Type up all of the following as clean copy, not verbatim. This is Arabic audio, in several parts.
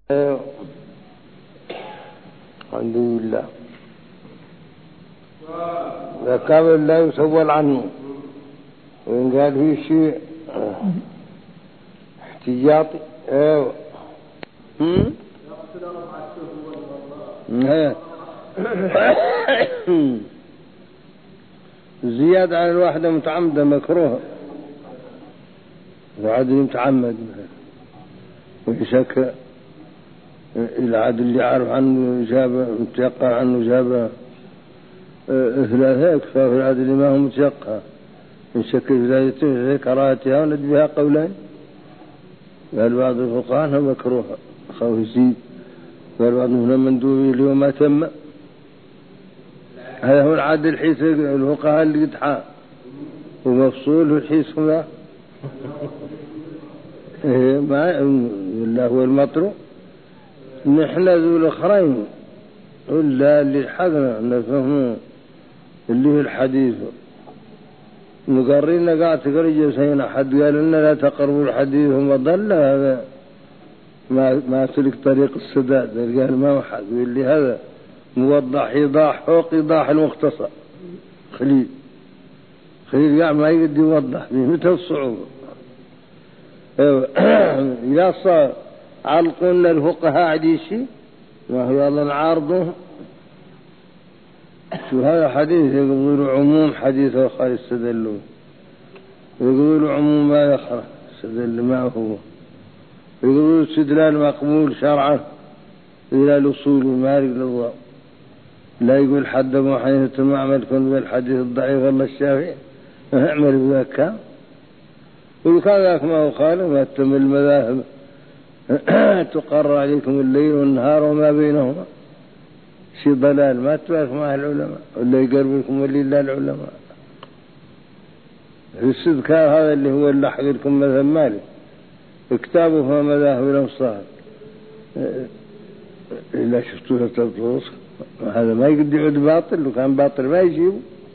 الحمد لله. ذكر لا يسول عنه، وإن قال فيه شيء احتياطي زيادة عن الواحدة متعمدة مكروه، العدل متعمد ويشك العدل اللي عارف عنه جابه متيقن عنه جابه ثلاثة يكفى في العدل ما هو متيقن إن شك في ذاتها كراهتها وند بها قولين. قال بعض الفقهاء أنها مكروه خوف يزيد، قال بعضهم هنا مندوب اليوم ما تم. هذا هو العدل حيث الفقهاء اللي يدحى ومفصول الحيث هنا ما إلا هو المطروح. نحن ذو الأخرين إلا اللي حقنا نفهمه اللي هو الحديث مقررين قاعد تقري سينا حد قال لنا لا تقربوا الحديث ومضل، هذا ما سلك طريق السداد. قال ما هو حد اللي هذا موضح إيضاح فوق إيضاح المختصر. خليل قاعد ما يقدر يوضح به متى الصعوبة. إذا صار علقنا الفقهاء عديشي ما هو يلا عارضه. شو هذا حديث يقولوا عموم حديث آخر استدلوا، يقولوا عموم ما يخرج استدل ما هو، يقولوا استدلال مقبول شرعا إلى الأصول مارق للضوء. لا يقول حد أبو حنيفة ما عمل كن بالحديث الضعيف والله الشافعي اعمل بذاك. ولو كان ذاك ما هو خالق ما تم المذاهب تقرر عليكم الليل والنهار وما بينهما شي ضلال ما تبارك مع العلماء ولا يقرب لكم ولي الله العلماء. في السذكار هذا اللي هو اللي حق لكم مثل مالك كتابه هو مذاهب الأمصار إلا شفتوها تبطلوس. هذا ما يقدر يعود باطل، لو كان باطل ما يجيبه.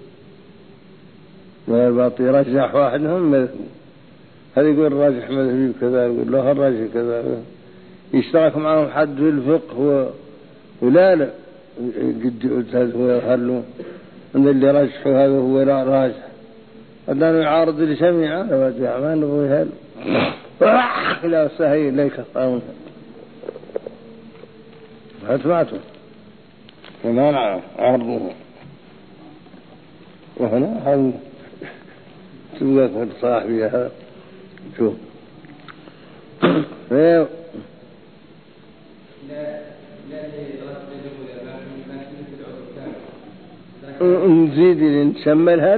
ما الباطل يرجح واحدهم مذهب، هذا يقول راجح مذهبي كذا، يقول له الراجح كذا، يشترك معهم حد في الفقه ولا لا قد يعود هذا هو يخلوا أن اللي رجحوا هذا هو لا راجح. هذا يعارض لجميع هذا ما نبغي هذا لا سهي ليك قانون هتبعته وما نعرف عرضه. وهنا هل تبقى كنت صاحبي هذا شوف نزيد نشمل هل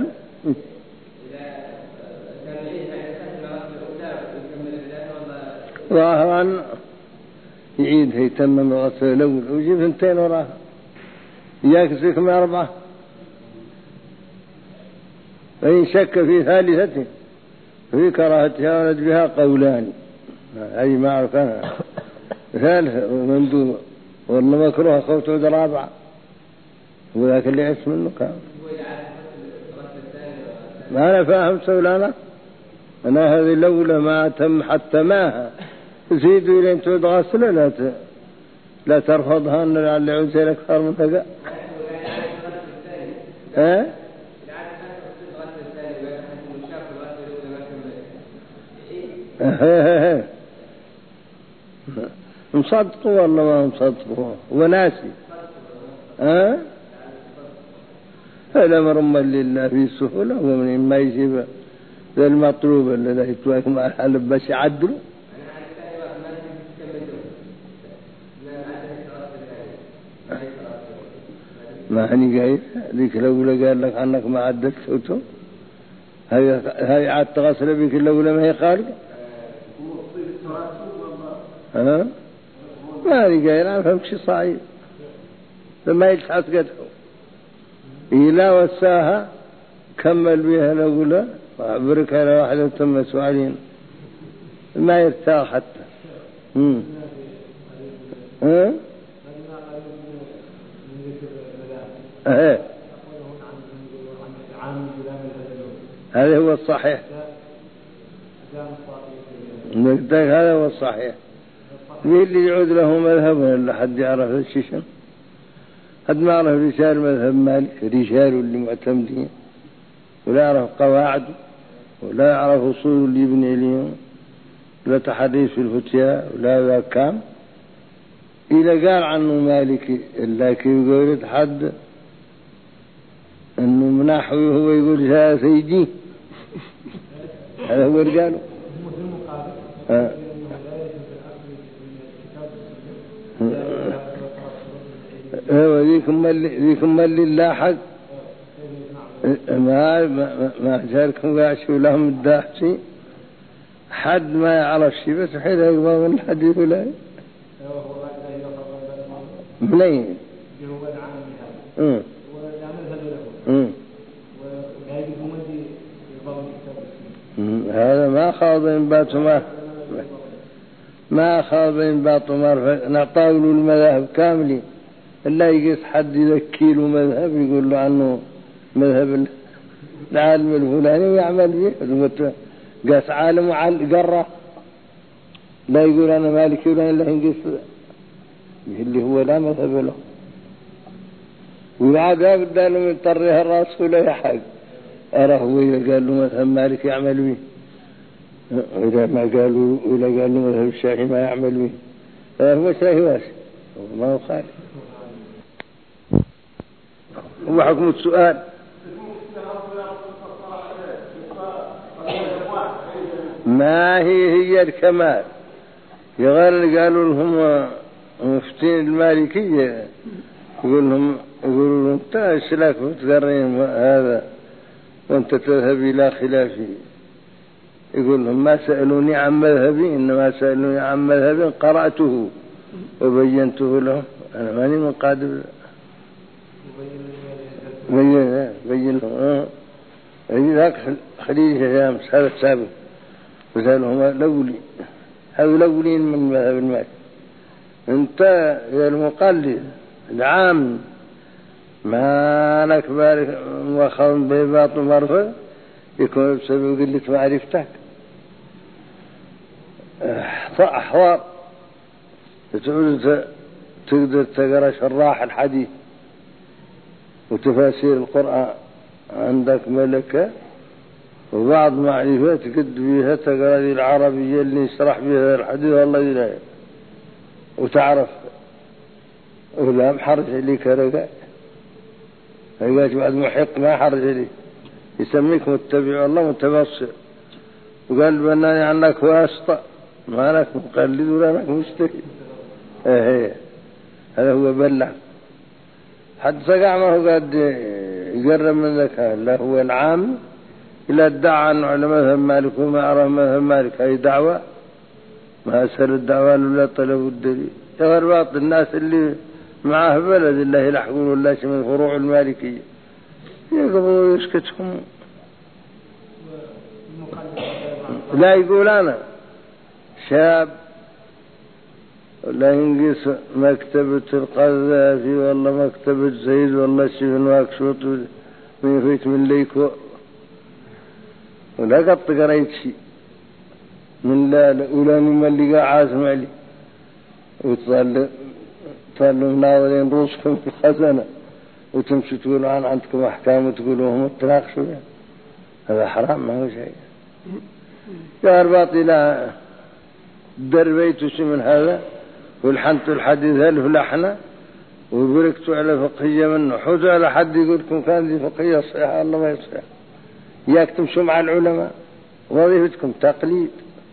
ظاهرا يعيد يتمم الغسل الأول ويجيب 2 وراها يكسكم 4. فإن شك في ثالثة في كراهتها ولد بها قولان. أي ما أعرف أنا ثالثة ومندوب والله مكروه خوت عود 4 وذاك اللي عس منه كان ما أنا فاهم سولانا أنا هذه الأولى ما تم حتى ماها زيدوا إلى أن تعود غسلة لا ترفضها أن لعل عود أكثر من هذا. مصدقوا والله ما مصدقوا وناسي هذا مرمى لله في سهولة ومن ما يجيب المطلوب الذي يتواكم مع الحلب بس يعدلوا. ما هني قايل ذيك الأولى قال لك عنك ما عدلت صوته هاي عاد تغسل بك الأولى ما هي خارجة. ما هني قايل أنا فهم شي صعيب لما يلحق قدحه إلا وساها كمل بها الأولى وعبرك على واحدة تم سؤالين ما يرتاح حتى. هذا هو الصحيح، هذا هو الصحيح. مين اللي يعود له مذهب ولا حد يعرف الشيشم؟ حد ما يعرف رجال مذهب مالك، رجال اللي معتمدين، ولا يعرف قواعد، ولا يعرف أصول اللي يبني اليوم، لا تحديث في الفتيا ولا ذا كام. إذا قال عنه مالكي إلا كيف يقول حد أنه مناحوي هو يقول جاء سيدي، هذا هو رجاله. ذيكم اللي لاحق ما جالكم قاعشوا لهم الداحسي حد ما يعرف شيء، بس حين يقبض الحديث ولا منين هذا ما خاض إنباط ما خاض إنباط نعطاه له المذاهب كاملين، إلا يقيس حد يذكي له مذهب يقول له عنه مذهب العالم الفلاني ويعمل به. قاس عالم قرة لا يقول أنا مالكي ولا إلا ينقص اللي هو لا مذهب له، وبعد هذا له يطريها الرأس ولا يحق أراه وإذا قال له مذهب مالك يعمل به، وإذا ما قالوا ولا قال له مذهب الشافعي ما يعمل به. هو شافعي واسع ما هو خالف. هو حكم السؤال ما هي الكمال. قالوا لهم مفتين المالكية يقولوا لهم انت اشلاك وتقرين هذا وانت تذهب الى خلافي. يقول لهم ما سألوني عن مذهبي، إنما سألوني عن مذهبي قرأته وبينته لهم. أنا ماني من قادر بين لهم. ذاك خليل شامس هذا السابق وسألهم الأولي، هذا الأولين من مذهب المالك. انت يا المقلد العام ما لك بارك وخاض بيباط مرفض يكون بسبب قلة معرفتك. أحوار تقدر تقرأ شراح الحديث وتفاسير القرآن عندك ملكة، وبعض معرفات قد بها تقرأ العربية اللي يشرح بها الحديث والله يلاقي وتعرف ولا محرج عليك رقاء هيقاش بعد محق ما حرج عليك يسميك متبع الله متبصر، وقال بناني عنك واسطة ما لك مقلد ولا لك مستكي. هذا هو بلع حد سقع ما هو قد يقرب من ذكاء. لا هو العام إلا ادعى أنه على مذهب مالك وما أرى مذهب مالك هاي دعوة ما أسهل الدعوة ولا طلبوا الدليل. يغرباط الناس اللي معاه بلد الله يلحقون ولا شيء من فروع المالكية يقبضوا ويسكتهم. لا يقول أنا شاب ولا ينقص مكتبة القذافي والله مكتبة زيد والله شيء واكشوط من فيت من ليكو ولا قط قريت شيء من لا ولا مما اللي قاع عازم علي وتظل مناظرين روسكم في الخزنة وتمشي تقولوا عن عندكم أحكام وتقولوا هم تناقشوا. هذا حرام ما هو شيء. يا أرباطي لا دربيتوا شيء من هذا والحنت الحديث ألف لحنة وبركتوا على فقهية منه. حوزوا على حد يقولكم كان دي فقهية صحيحة الله ما يصحيح. ياك تمشوا مع العلماء وظيفتكم تقليد.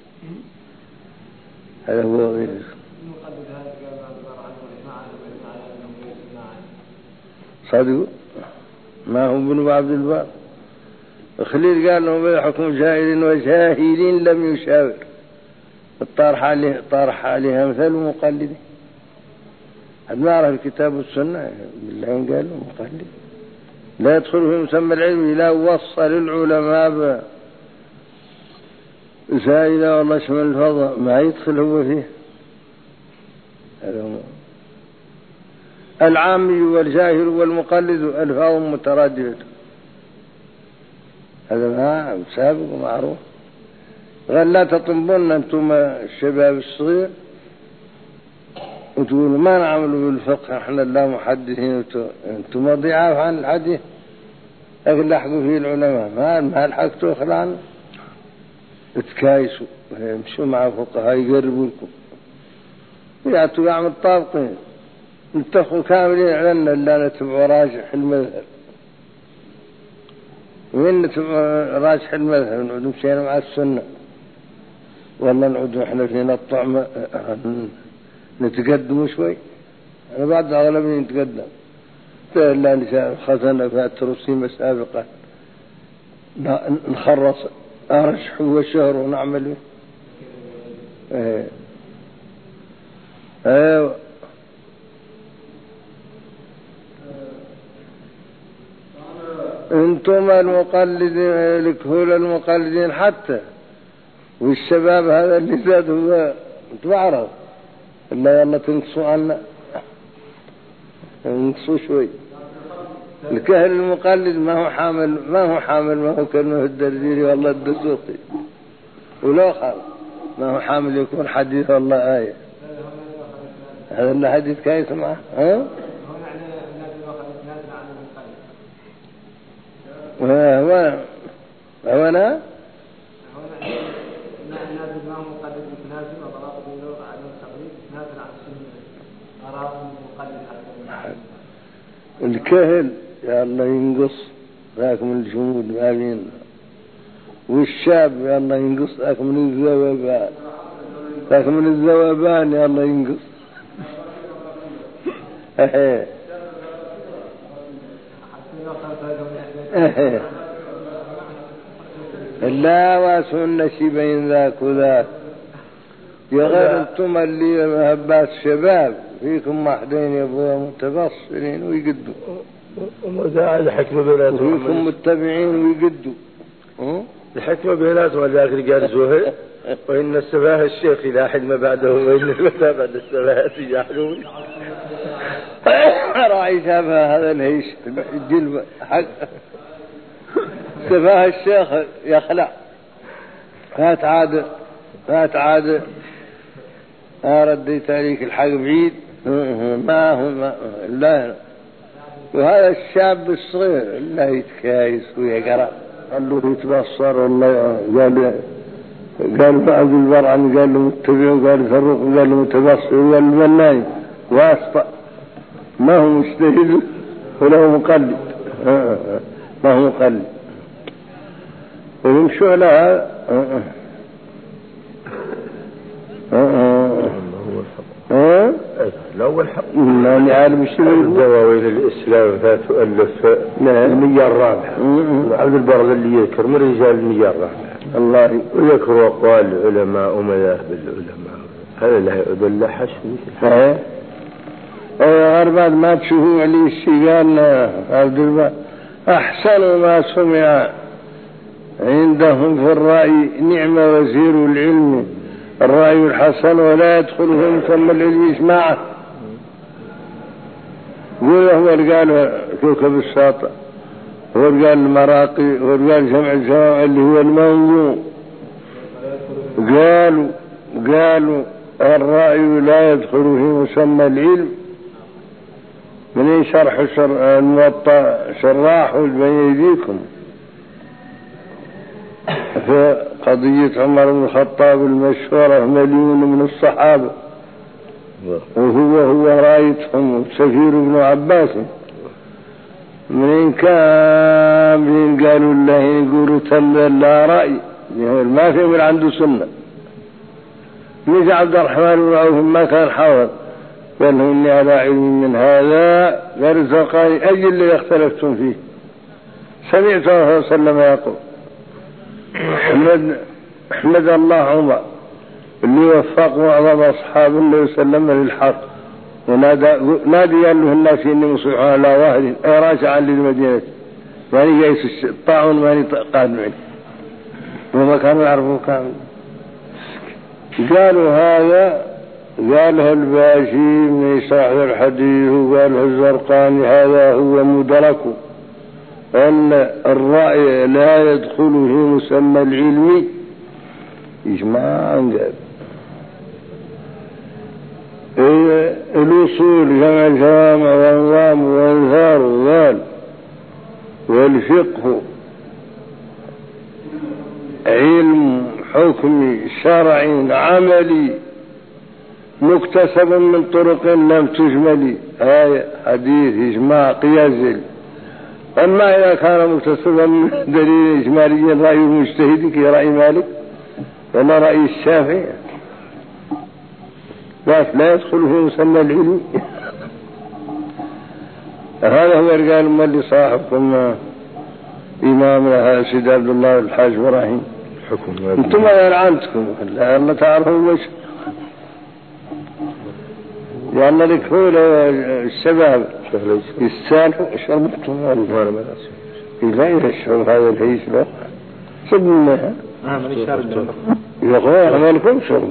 هذا هو وظيفتكم. صدقوا ما هم بنو عبد البار. خليل قال لهم بحكم جاهل وجاهل لم يشاور طارح عليها مثل مقلد. هذا ما عرف الكتاب والسنة بالله قال له مقلد لا يدخل في مسمى العلم إلا وصل العلماء زائدة والله شمل الفضاء ما يدخل هو فيه. هذا هو العامي والجاهل والمقلد ألفاظ مترادفة. هذا ما سابق ومعروف. قال لا تطنبن أنتم الشباب الصغير وتقولوا ما نعمل بالفقه احنا لا محدثين انتم ضعاف عن الحديث، لكن لحقوا فيه العلماء ما لحقتوا خلعنا، تكايسوا يمشوا مع فقهاء يقربوا لكم ويعطوا يعمل طابقين، نتخوا كاملين علينا إلا نتبعوا راجح المذهب، وين نتبعوا راجح المذهب نعود مشينا مع السنة، والله نعود احنا فينا الطعم نتقدم شوي. أنا بعد أغلبنا نتقدم لا نساء خزنة في الترسيم سابقا نخرص أرشح وشهر ونعمل ايوه انتم المقلدين الكهول المقلدين حتى، والشباب هذا اللي زاد هو تعرف إلا يلا تنقصوا عنا، نقصوا شوي. الكهل المقلد ما هو حامل كلمه الدرديري والله الدسوقي ولو خال ما هو حامل يكون حديث والله آية، هذا اللي حديث كايس معه هو أنا الكهل يا الله ينقص ذاك من الجمود ما بينا، والشاب يا الله ينقص ذاك من الذوبان، ذاك من الذوبان يا الله ينقص لا واسهن شي بين ذاك وذاك يا غير انتم اللي مهبات شباب فيكم واحدين يبغوا متبصرين ويقدوا الحكمة بيناتهم وفيكم متبعين ويقدوا الحكمة بيناتهم وذاك اللي قال زهر وإن السفاه الشيخ لا حلم بعده وإن الفتى بعد السفاه يحلون راعي شافها هذا الهيش الجلبة حق سفاه الشيخ يخلع فات عاد رديت عليك الحق بعيد ما هو لا، وهذا الشاب الصغير لا يتكايس ويقرأ قال له يتبصر والله قال بعض البرعن قال له متبع وقال فرق وقال له متبصر وقال له بناي واسطة ما هو مجتهد ولا هو مقلد ما هو مقلد ويمشوا على هذا الأول حق يعني عالم الشباب الدواوين الإسلام فتؤلف المية الرابعة عبد البر اللي يذكر من رجال المية الرابعة الله ويذكر أقوال العلماء ومذاهب العلماء، هذا لا يدل حشو بعد ما تشوفوا عليه الشيء قال عبد البر أحسن ما سمع عندهم في الرأي نعم وزير العلم الرأي الحسن ولا يدخله ثم العلم يسمعه. هو اللي قال كوكب الساطع، هو اللي قال المراقي، هو اللي قال جمع الجوامع اللي هو الموضوع. قالوا الرأي لا يدخل في مسمى العلم من شرح الموطأ شراح بين يديكم في قضية عمر بن الخطاب المشهورة مليون من الصحابة وهو رايتهم سفير ابن عباس من كان قالوا الله يقولوا تم لا رأي ما في من عنده سنة. نجي عبد الرحمن بن عوف ما كان حاضر قال له إني على علم من هذا قال الزرقاني أي اللي اختلفتم فيه سمعت صلى الله عليه وسلم يقول احمد الله عمر اللي وفق معظم أصحاب النبي صلى الله عليه وسلم للحق ونادي قال له الناس إني مصيح على واحد راجعا للمدينة يعني جايس الطاعون ماني قادم عنه وما كانوا يعرفوا كامل. قالوا هذا قالها الباشي من صاحب الحديث وقالها الزرقاني هذا هو مدركه أن الرأي لا يدخل في مسمى العلم إجماعا. قال والأصول جمع الجوامع والنظام والإظهار والضال، والفقه علم حكمي شرعي عملي مكتسب من طرق لم تجمل، آية حديث إجماع قياس. أما إذا كان مكتسبا من دليل إجمالي رأي المجتهد كرأي مالك ولا رأي الشافعي لا يدخل في مسمى العلم. هذا هو رجال مالي صاحبكم إمامنا سيد عبد الله الحاج إبراهيم. انتم غير عندكم لا تعرفوا وش لأن الكحول الشباب يستانفوا شربتم إلا يشرب هذا الهيس له صبناها يقول عملكم شرب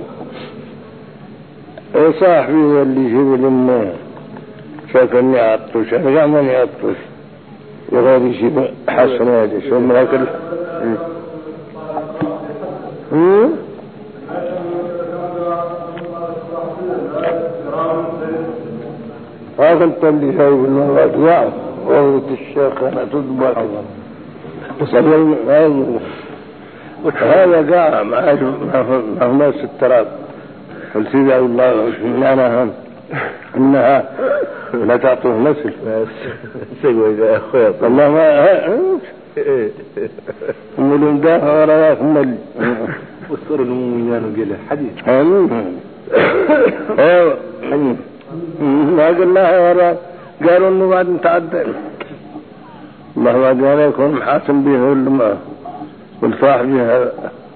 صاحبي اللي يجيب لنا فكرني عطوش أنا قامني عطوش يغير يجيب حسن هذا شو من هكذا هذا اللي جايب لنا الأجواء وقت الشيخ أنا تضبط هذا قاع ما هو ناس التراب قلت يا الله إنها لا تعطوه نسل سيقول يا أخويا الله ما أمولهم دافع وراء أمال والصور المؤمنين وقيله حديث ما قال الله وراء قالوا إنه بعد نتعدل الله بعد أن يكون محاسن به والماء والفاح بها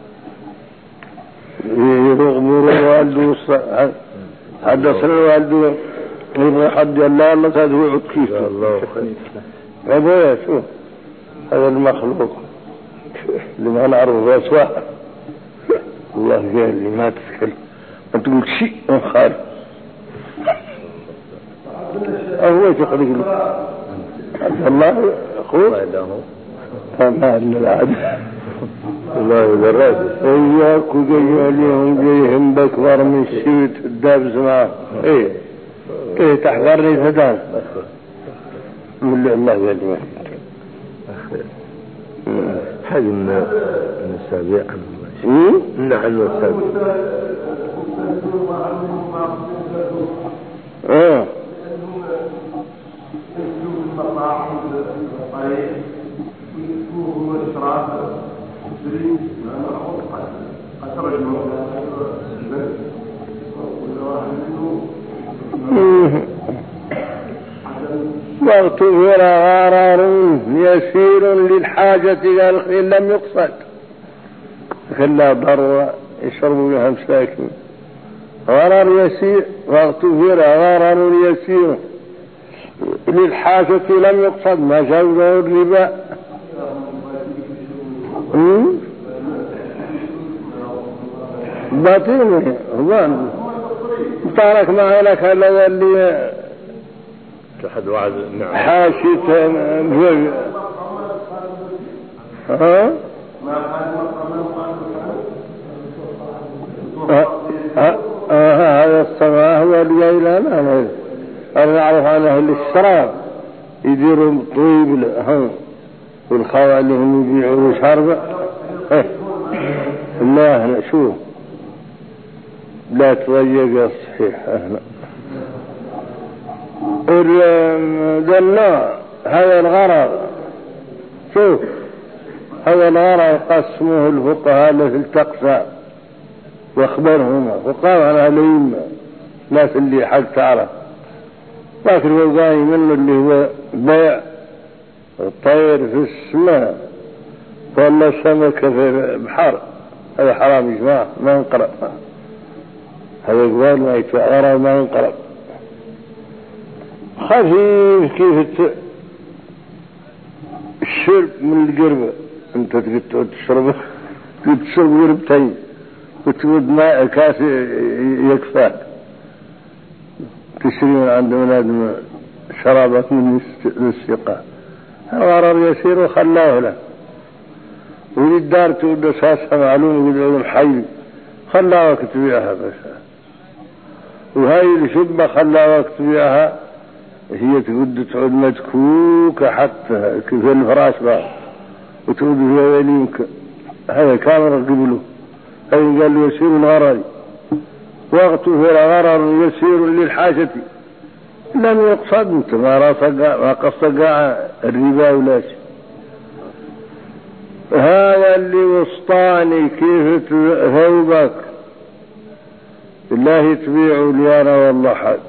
يغمر الوالد حدثنا الوالد يبغى حد الله تدعو كيف الله أبويا شوف هذا المخلوق لما نعرفه أسواء الله قال لي ما تتكلم ما تقول شيء من خارج أهو تقول الله أخوه فما أن العدل الله يدرج إياك وجياليهم جيهم بكبر من الشيوت الدابز معه إيه تحضرني فدان من الله قال لي حاجة من السابع نحن السابع واغتفر غرر يسير للحاجة إلى الخير لم يقصد خلا ضر يشربوا بها مساكين غرر يسير واغتفر غرر يسير للحاجة لم يقصد ما جوزه الربا باطينه هو تارك معي لك هذا اللي تحد وعد حاشيت هذا الصباح هو الليلة أنا نعرف عن أهل الشراب يديروا طيب والخوالي اللي هم يبيعوا شربة الله هنا شوف لا تضيق الصحيح هنا النوع هذا الغرض شوف هذا الغرض قسمه الفقهاء للتقسى واخبرهما فقام عن عليهم ناس اللي حق تعرف لكن الوضعي منه اللي هو بيع الطير في السماء ولا سمكة في البحر هذا حرام يا جماعة ما ينقرأ هذا قبال ما يتعرى ما ينقرأ خفيف كيف الشرب من القربة انت تقول تشربه تشرب قربتين وتود ماء كاس يكفاك تشري من عند من شرابك من السقاء الغرر يسير وخلاه له وللدار تود اساسها معلوم يقول لهم حي خلاه تبيعها بس وهاي الشبة خلى وقت بيها هي تقد تعود مدكوكة حتى كيف الفراش بقى وتعود فيها يلينك. هذا كاميرا قبله. هاي قال له يسير الغرر وقته في الغرر يسير للحاجة لم يقصد انت ما قصد الربا ولا شيء. هذا اللي وسطاني كيف ثوبك الله تبيعوا لي انا والله حد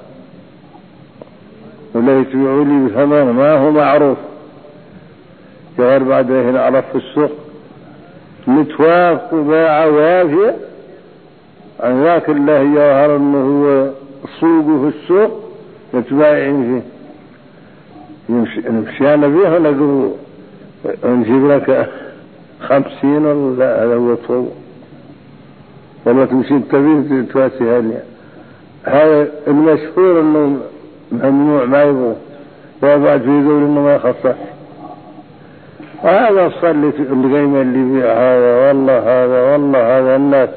ولا يتبيعوا لي بثمن ما هو معروف غير بعد هنا عرف في السوق متوافق وباع وافية عن ذاك الله يظهر انه هو سوقه في السوق متبايعين فيه نمشي انا بيه نقول نجيب لك 50 ولا هذا هو طوب ولا تمشي انت بيه تواسي هاليا. هذا المشهور انه ممنوع ما يبغى وبعد يقول انه ما يخصص. هذا صلي القيمة اللي بيع هذا والله هذا الناس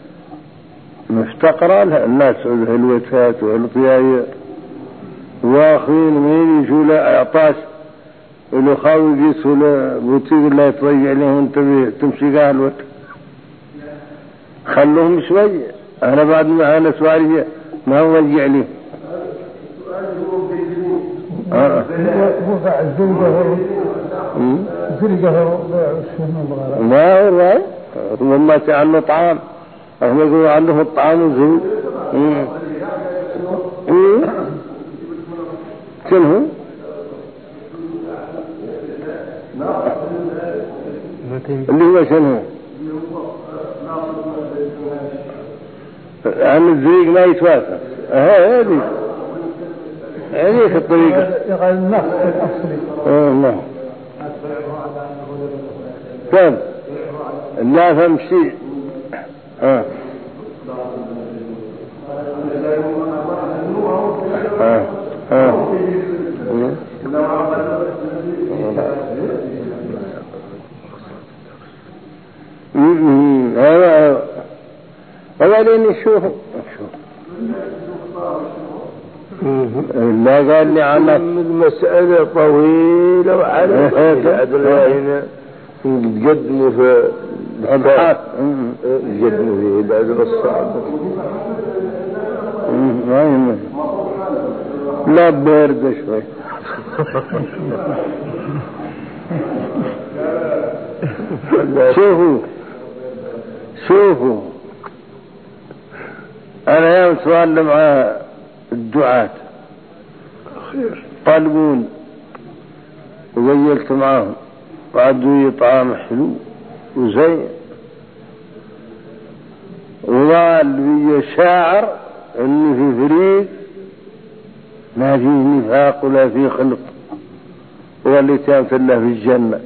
مفتقرة لها الناس الهلوتات والطياية واخين مين يشو لا اعطاش ولو خاوي قيس ولا بوتيق لا يتضيع لهم انت تمشي قالوت خلوهم شوي. انا بعد ما انا سؤالي ما هو رجع لي ما هو وما عنه طعام هم يقولوا عنده الطعام وزهود شنو اللي هو شنو عن الزريق ما يتوافق. هذه في الطريقة يقال النص الأصلي نعم كم لا فمشي هذا لين نشوف لا قال لي عنك المسألة طويلة وعلى هنا تقدموا في الحاك تقدموا في الأدب الصعب ما يهمني لا بارد شوي شوفوا أنا يوم سؤال مع الدعاة طالبون وزيلت معهم وعدوا طعام حلو وزين وقال لي شاعر انه في فريق ما فيه نفاق ولا فيه خلق واللي تامت الله في الجنة.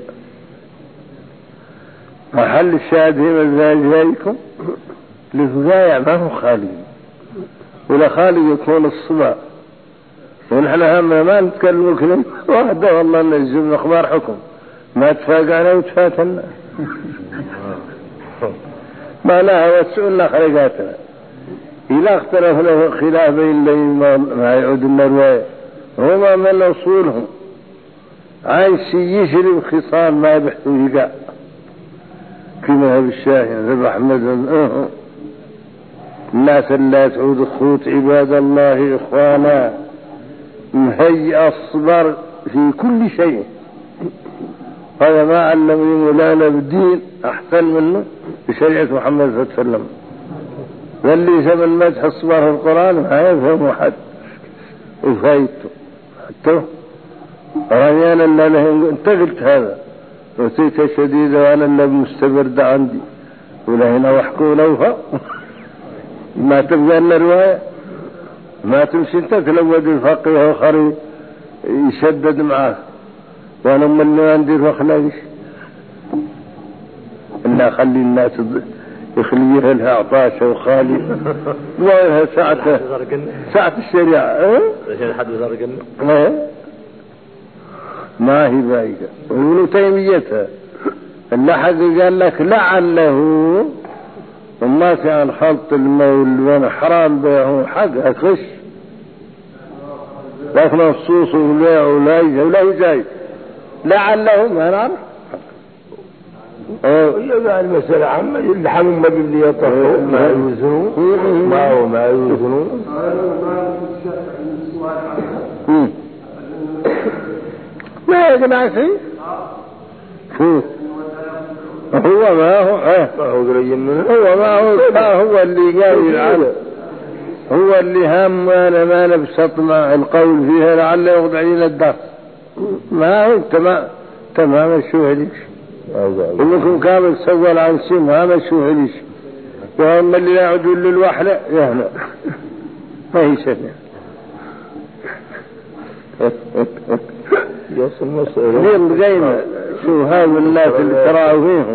محل الشاهد هنا ذلكم للفقايع ما هو خالي ولا خالي يكون الصبا ونحن همنا ما نتكلم كلمة واحدة والله نجيب اخبار حكم ما تفاقعنا وتفاتنا ما لها وسؤولنا خلقاتنا إذا اختلف له خلاف بين ما يعود النرواية هما من أصولهم عايش يشرب خصال ما يبحثوا يقع كما هذا الشاهي ذب أحمد الناس لا تعود الخوت عباد الله إخوانا مهيئ الصبر في كل شيء. هذا ما علمني مولانا بالدين أحسن منه بشريعة محمد صلى الله عليه وسلم. واللي سمى المدح الصبر في القرآن ما يفهم حد وفايته حتى رميانا لا له انت قلت هذا وسيت شديدة وانا اللي مستبرد عندي ولا هنا وحكوا لوفا ما تبقى لنا رواية ما تمشي انت تلود الفقيه وخري يشدد معاه وانا من اللي عندي فخلاش إلا خلي الناس يخليها لها عطاشة وخالي وها ساعة الشريعة عشان حد يزرقن ما هي بايقة وابن تيميتها اللي حق قال لك لعله وما كان خلط المول بين حرام بيعه حق غش، لكن الصوص ولا ولا جاي لعله ما نعرف. يبقى المسألة عامة اللحم ما باللي يطرحوا ما يوزنون ما يوزنون. ما يقنع شيء فوت هو ما هو هو ما هو اللي قايل عنه، هو اللي هم ما نبسط مع القول فيها لعله يغض علينا الدار. ما هو تمام الشوه ليش انكم كامل سوال عن سيم هذا الشوه ليش وهم اللي يعدوا للوحلة يهنا ما هي سنة ليه زينا شو هذا الناس اللي تراوا فيهم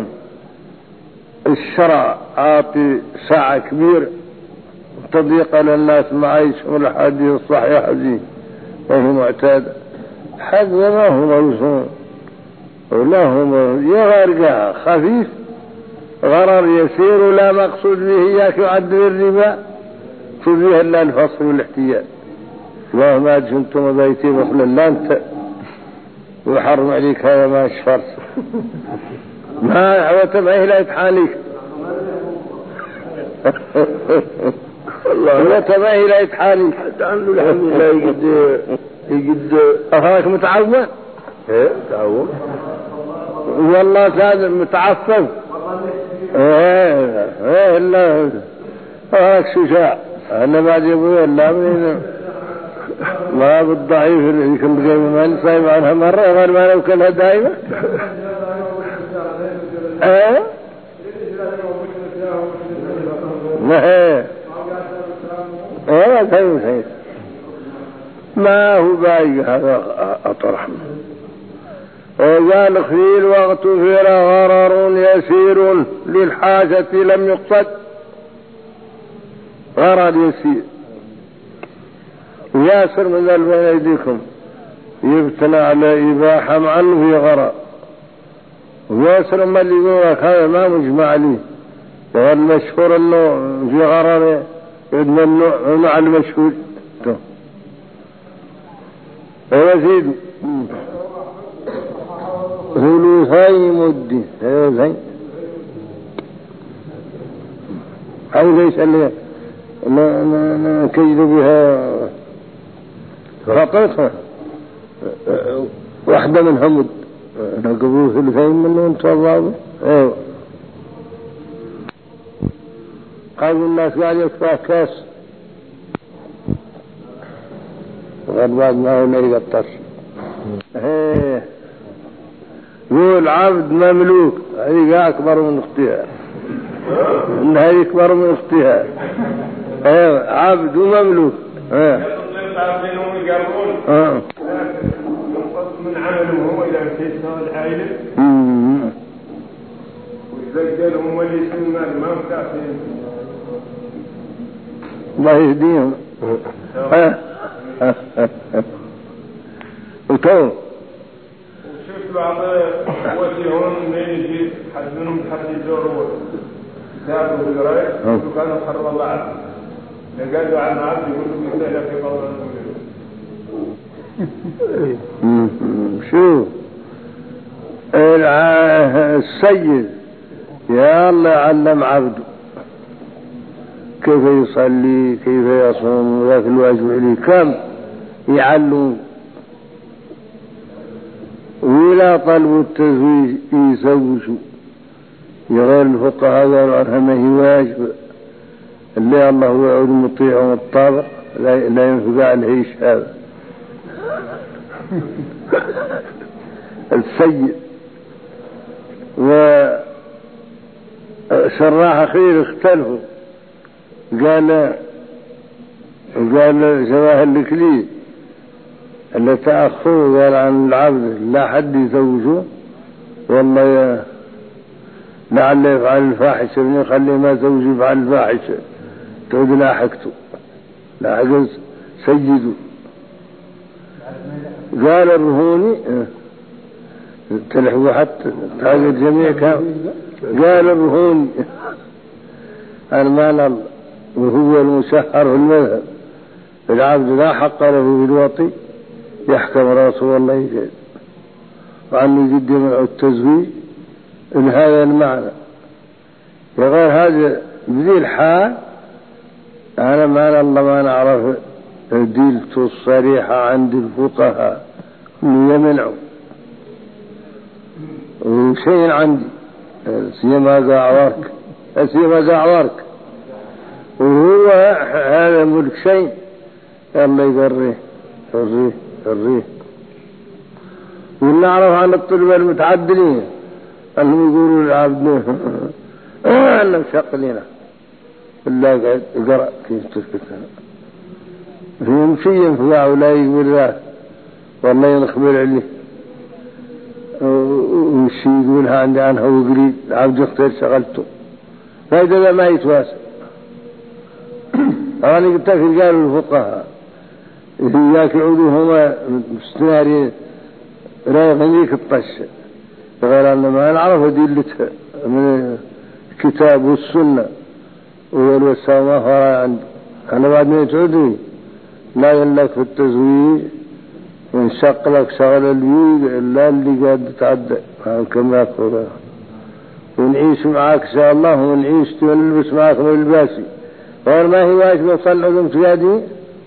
الشرع عاطي ساعة كبير تضيق للناس معيشهم الحديث الصحيح دي وهو معتاد حد ما هو موزون ولا هو يغرقها خفيف غرر يسير ولا مقصود به إياك يعد الربا فيه إلا الفصل والاحتيال. وما جنتم بيتي بخل الله أنت ويحرم عليك هذا ما اشفرت ما عوتبعه لا يتحاليك والله وتبعه لا يتحاليك حتى عنده الحمد لله يقد أخاك متعود ايه تعود والله كان متعفف ايه لا أخاك شجاع أنا بعد يبوي الله منين ما بالضعيف اللي يكون بقيم المال صايب عنها مرة غير ما نوكلها دائما ما هو باقي هذا أطرح وقال خيل واغتفر غرر يسير للحاجة لم يقصد غرر يسير وياسر من بين أيديكم يبتنى على إباحة مع أنه في غرر وياسر ما اللي يقول لك هذا ما مجمع عليه والمشهور أنه في غرر يدمنه على المشهور ويزيد ثلثي مد ثلثي أو ليس اللي نكيد بها خطيتها واحدة منها مد نقبوا ثلثين منه انتظروا قالوا الناس قاعد يكفى كاس وغير بعد ما هو نريد الطرش يقول عبد مملوك هذه أكبر من اختها إنها أكبر من اختها عبد ومملوك من عمله هو إلى كيسه العائلة ويزجلهم ولي سلمان ما مكافئين الله يهديهم وتو وشفت بعض اخوتهم من يجي حد منهم حد يزوروا ساعدوا بالقرايه وكانوا حرم الله عنه قالوا عن عبد يقولوا مثال في قول شو السيد يا الله علم عبده كيف يصلي كيف يصوم وذاك الواجب عليه كم يعلم ولا طلبوا التزويج يزوجوا يغير الفقهاء قالوا عنها ما هي واجب اللي الله يعود مطيع ومطابع لا ينفق عليه هذا السيد وشراح خير اختلفوا قال جواهر الكليل اللي تأخروا قال عن العبد لا حد يزوجه والله لعل يفعل الفاحشة من يخلي ما زوجي يفعل الفاحشة تعود لاحقته لاحقز سيدوا قال الرهوني تلحقوا حتى تلاقي الجميع كان قال الرهوني عن مال الله، وهو المشهر في المذهب العبد لا حق له في الوطي يحكم رسول الله جل وأن يقدم التزويج إن هذا المعنى. وغير هذا بذي الحال أنا مال الله ما نعرف دلت الصريحة عند الفقهاء أنه يمنعه وشيء عندي سيما زعورك وهو هذا ملك شيء الله يقريه يقريه. ونعرف عن الطلبة المتعدلين أنهم يقولوا العبد أنهم شقلنا الله قاعد يقرأ كيف تسكتنا فيهم شيء ينفع ولا يقول لا والله ينخبر عليه وشي يقولها عندي عنها وقريب العبد يختار شغلته فإذا ما يتواسع. أنا قلت في قالوا الفقهاء إياك يعودوا هما مستنارين رايغن ذيك الطشة غير أن ما نعرف أدلتها من الكتاب والسنة والوسامة وراء عندي. أنا بعد ما يتعودني لا يلك في التزويج وانشق لك شغل البيوت إلا اللي قاعد تعدى كما يقول ونعيش معاك إن شاء الله ونعيش ونلبس معاك من الباسي غير ما هي واجب وصل عظم تيادي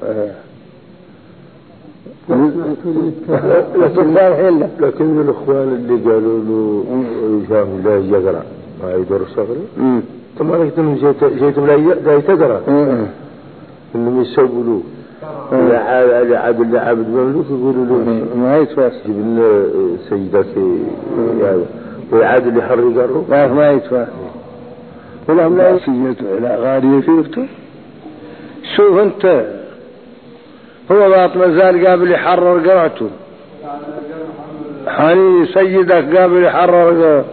لكن الأخوان اللي قالوا له جاهم لا يقرأ ما يدور الشغل ثم لكنهم جيتم لا يتقرأ إنهم يسولوا عبد مملوك يقولوا له ما يتواصل جيب لنا سيدك ويعاد اللي حر يقروا ما يتواصل ولهم لا يسيته لا غارية فيكتو. شوف انت هو باط مازال قابل يحرر قرعته حاني سيدك قابل يحرر قرعته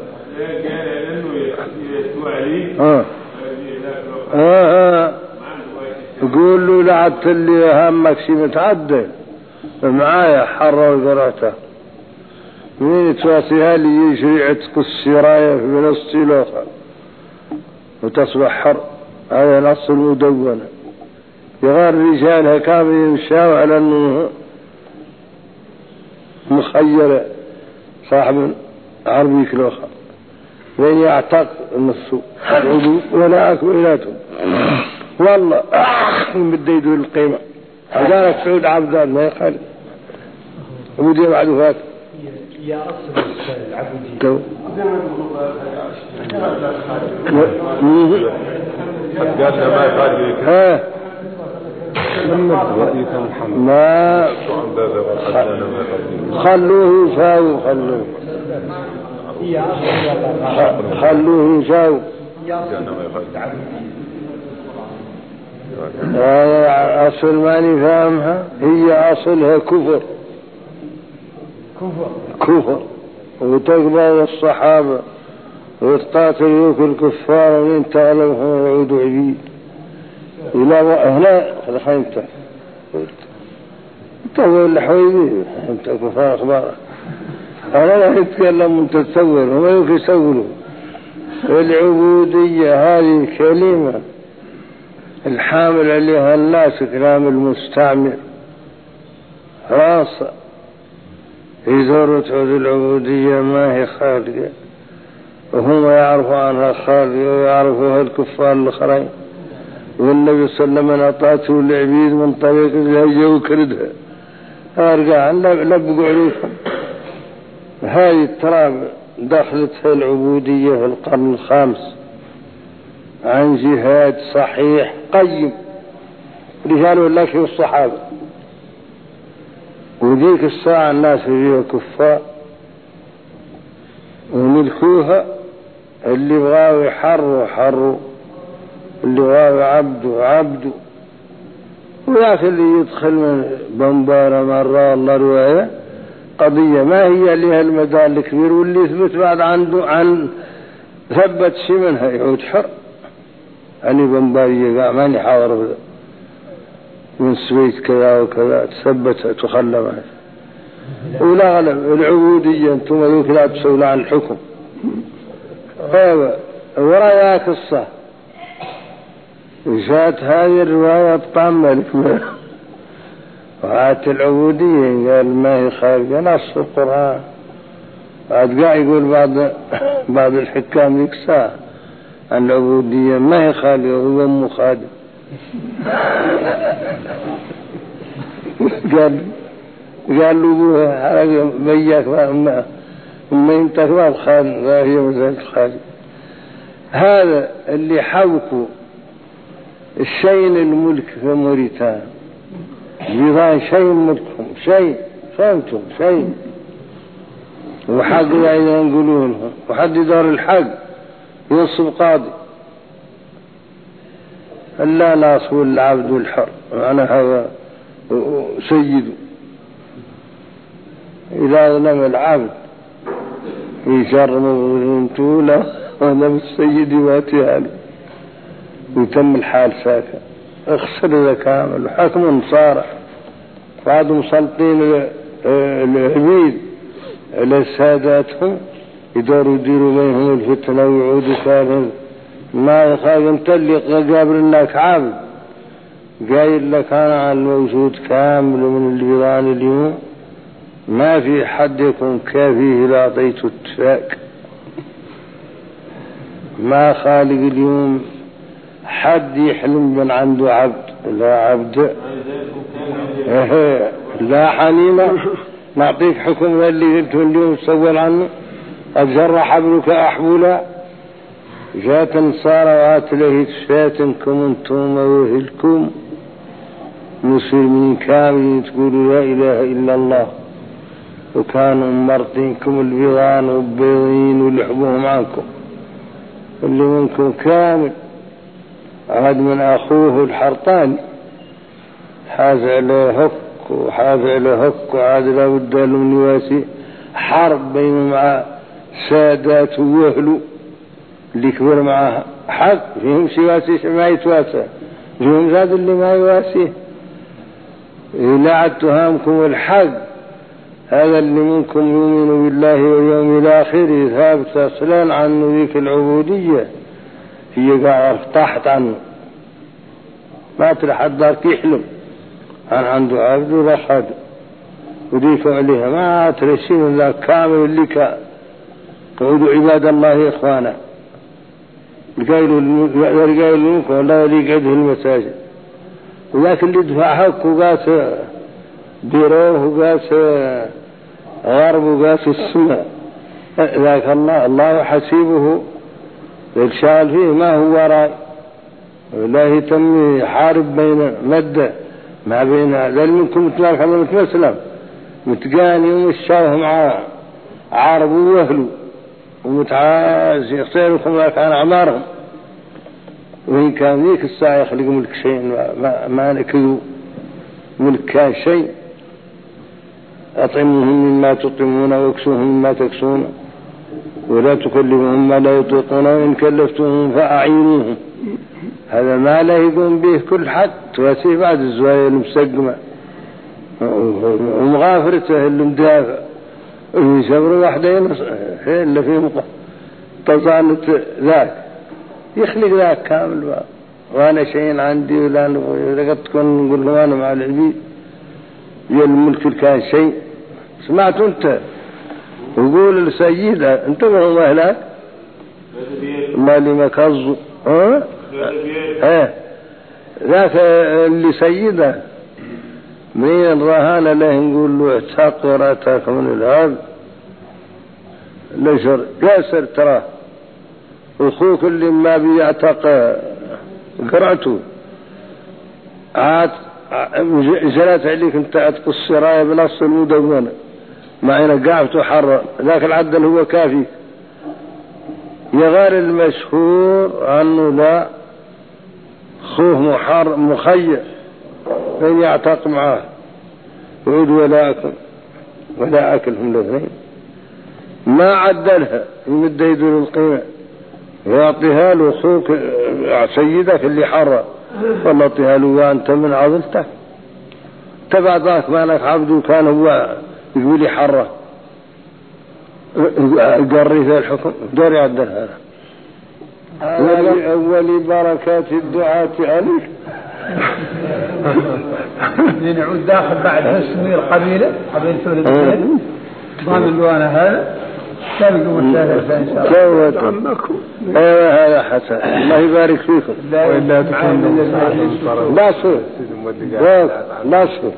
يقول له لعبت اللي همك شي متعدل معايا حرر قرعته مين تواسيها لي شريعة السراية في فلسطين الأخرى وتصبح حر. هذا نص المدونة يغار رجالها كانوا يمشاوا على أنه مخير صاحب عربي كلوخة لين يعتق النص العضو ولا أكويناتهم والله بدي يدور القيمة وقالت سعود عبدان ما يخالف ودي بعد فات يا أصل العبودية قالنا ما يخالف ما خلوه يساوي خلوه يساوي أصل ماني فاهمها هي أصلها كفر وتقبل الصحابة وتقاتل يوك الكفار ومن تغلبهم ويعودوا عبيد إلى هنا خلقينته تقول لحويبي انت كفار أخبارك أنا لا أتكلم من تتصور وما يمكن يسولوا. العبودية هذه الكلمة الحامل عليها الناس كلام المستعمر راسة إذا تعود العبودية ما هي خالقة وهم يعرفوا عنها خالقة ويعرفوها الكفار الآخرين والنبي صلى الله عليه وسلم أعطاته العبيد من طريق الهجة وكردها أرجع لبقوا عليكم. هذه التراب دخلتها العبودية في القرن الخامس عن جهاد صحيح قيم رجال والله والصحابة وذيك الساعة الناس فيها كفار وملكوها اللي بغاوي يحروا اللي بغاوي عبدوا وياك اللي يدخل من بمبارة مرة الله رواية قضية ما هي لها المدى الكبير واللي يثبت بعد عن ثبت شي منها يعود حر أني بمبارية قاع ماني حاور من سويت كذا وكذا تثبت تخلى معه ولا غلب العبودية انتم ذوك لا تسولوا عن الحكم هذا وراياك الصح جاءت هذه الرواية طعم مالك وعات العبودية قال ما هي خارجة نص القرآن. بعد قاعد يقول بعض الحكام يكسى عن العبودية ما هي خالية هو أم خادم. قال له حرق بياك ما يمتك ما بخادم لا هي مزالة خادم. هذا اللي حوكوا الشيء الملك في موريتانيا بيضان شيء ملكهم شيء فهمتم شيء وحق إذا نقولون وحد يدار الحق ينصب قاضي ألا ناصب العبد الحر أنا هذا سيده إذا ظلم العبد يجرم وظلمته له وأنا بالسيد واتيها له ويتم الحال ساكن اخسر ذا كامل حكم صارح بعد مسلطين العبيد على ساداتهم يدوروا يديروا بينهم الفتنة ويعودوا كامل ما يخاف انت اللي قابل لك عبد قايل لك انا على الموجود كامل من البيضان اليوم ما في حد يكون كافيه لأعطيته التفاك ما خالق اليوم حد يحلم من عنده عبد لا عبد لا حنينة نعطيك حكم اللي قلته اليوم سوّل عنه قد جر حبلك أحبولا جاءت نصارى وآت له تفاتنكم انتم وهلكم مسلمين كاملين تقولوا لا إله إلا الله وكانوا مرضينكم البيضان والبيضين ولحبوهم عنكم اللي منكم كامل عاد من أخوه الحرطاني حاز عليه هك وحاز عليه هك وعاد لا بد له من يواسي حرب بين مع سادات وأهله اللي كبر معها حق فيهم سواسي ما يتواسى فيهم زاد اللي ما يواسيه إلا عد تهامكم الحق هذا اللي منكم يؤمن بالله واليوم الآخر ثابت أصلا عنه ذيك العبودية هي قاعدة طاحت عنه ما ترى حد دارك يحلم عن عنده عبد ولا خادم وديك عليها ما ترى شيء من ذا كامل اللي كان قعدوا عباد الله إخوانا قايلوا منكم ولا يقعده المساجد وذاك اللي دفع حق وقاس ديروه وقاس غرب وقاس السماء ذاك الله حسيبه الشال فيه ما هو راي لا يتم يحارب بين مدة ما بين ذل منكم متلاك هذا متمسلم متقاني ومشاه مع عارب وأهله ومتعاز يصيركم ما كان أعمارهم وإن كان ذيك الساعة يخلق ملك شيء ما نكذوا ملك كان شيء أطعمهم مما تطعمون واكسوهم مما تكسون ولا تكلفهم ما لا يطيقون وإن كلفتهم فأعينوهم هذا ما لا يقوم به كل حد تواسيه بعد الزوايا المسقمة ومغافرته اللي مدافع ويسبر واحدين اللي فيه تظالت ذاك يخلق ذاك كامل وانا شيء عندي ولا لقد تكون نقول له انا مع العبيد يا الملك كان شيء سمعت انت وقول لسيدة انتبهوا ما هناك ما لي مكظوا ذاك اللي سيدة من الرهان له نقول له اعتق وراتاك من الهاب ليسر ياسر تراه اخوك اللي ما بيعتق قرأته عاد جلت عليك انت عتق السرايا بنص المدونة مع انك قاعد تحرر ذاك العدل هو كافي يغار المشهور عنه لا خوه مخير من يعتق معاه يعود ولا أكلهم الاثنين ما عدلها يمد يدور القيمة يعطيها له أخوك سيدك اللي حرر والله اعطيها له وأنت من عضلتك تبع ذاك مالك عبده كان هو يقول يحرر قريت الحكم دور يعدل هذا ولبركات الدعاة عليك. نعود داخل بعد اسمي القبيلة قبيلة الثاني ضام اللوانة هذا تلقوا الثالثة إن شاء الله. عمكم هذا حسن الله يبارك فيكم. وإلا تكون لا صور لا صور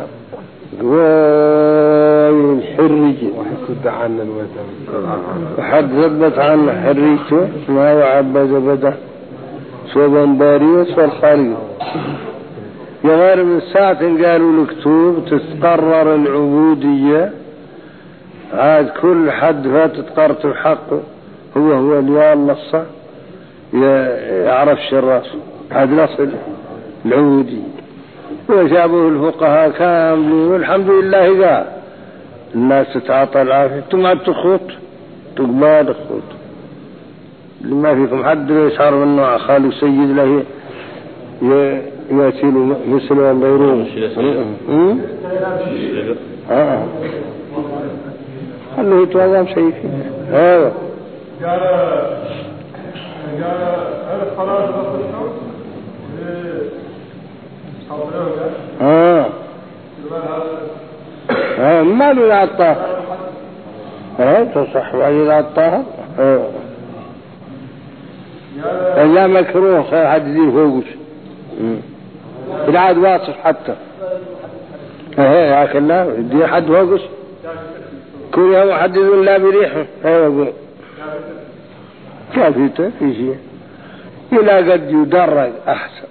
والحريج وحسد عنا الوثن وحد ثبت عنا حريته ما وعبد بدا صوبا باريس والخارج يا غير من ساعة قالوا الكتوب تتقرر العبودية عاد كل حد فاتت قرته حقه هو اللي النصة يعرف الراس عاد نصل العبودية وجابوه الفقهاء كاملين والحمد لله قال الناس تتعاطى العافية انتم عاد تخوط تقبال الخوط اللي ما فيكم حد يشعر منه خالو سيد له يأتي له مثل غيره خلوه يتوازم سيفي هذا قال الصلاة ما له العطار تصح وعلي العطار لا مكروه خير حد يدير فوقش العاد واصف حتى لكن لا يدير حد فوقش كل يوم حد يقول لا بريحه يقول كافيته في شيء إلى قد يدرج أحسن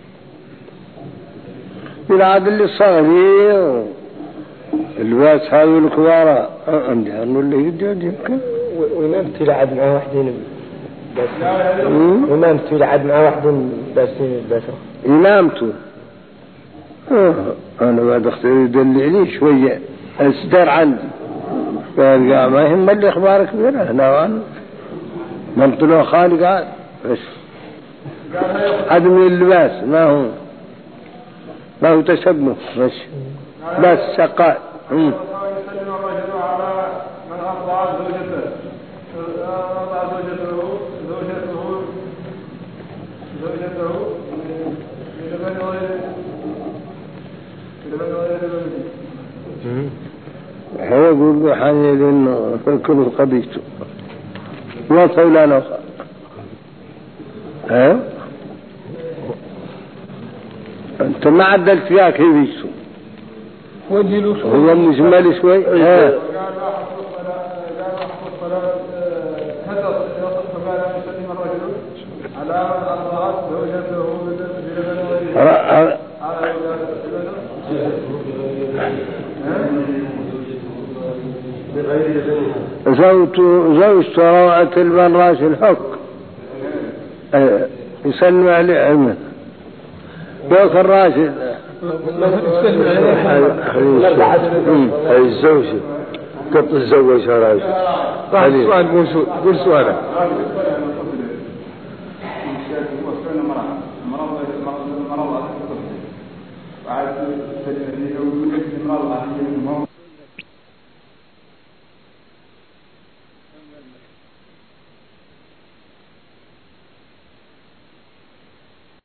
العاد اللي صغير الباس هذا الكبار عندي أنه اللي يدي يمكن وإمامتي لعب مع واحدين بس إمامتي لعب مع واحدين بس إمامته أنا بعد اختار يدلعني شوية أصدر عندي فارجع ما يهم اللي أخبارك بينا هنا وأنا من طلع خالق عاد بس هذا من اللباس ما هو تشبه بس شقاء يسلم الرجل على من أرضع زوجته هو يقول له حاني لأنه كل قضيته ما طولانا أنت ما عدلت فيها كيف يسو هو مجمل شوي زوجته روعة البراش الحق يسلم عليه علمه دوك الراشد هاي الزوجة قد تتزوج راجل سؤال موجود قول سؤالك مرض